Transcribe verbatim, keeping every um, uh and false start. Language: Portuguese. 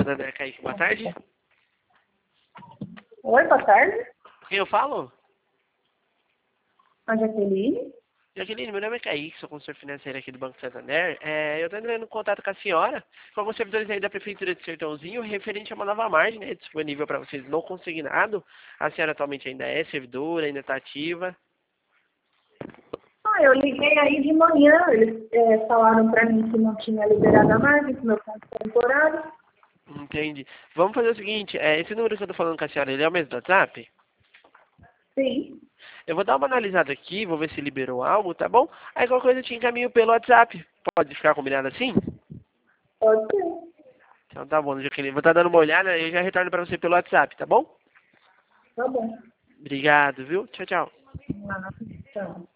Santander, Kaique. Boa tarde. Oi, boa tarde. Quem eu falo? A Jaqueline. Jaqueline, meu nome é Kaique, sou consultor financeiro aqui do Banco Santander. É, eu estou entrando em contato com a senhora, com alguns servidores aí da Prefeitura de Sertãozinho, referente a uma nova margem, né, disponível para vocês no consignado. A senhora atualmente ainda é servidora, ainda está ativa. Ah, eu liguei aí de manhã, eles é, falaram para mim que não tinha liberado a margem, que meu ponto temporário. Entendi. Vamos fazer o seguinte, é, esse número que eu estou falando com a senhora, ele é o mesmo do WhatsApp? Sim, Eu vou dar uma analisada aqui, vou ver se liberou algo, tá bom? Aí qualquer coisa eu te encaminho pelo WhatsApp. Pode ficar combinado assim? pode ser. Então tá bom, Jaqueline. Vou estar dando uma olhada e eu já retorno para você pelo WhatsApp, tá bom? Tá bom. Obrigado, viu? Tchau, tchau. Ah, tchau.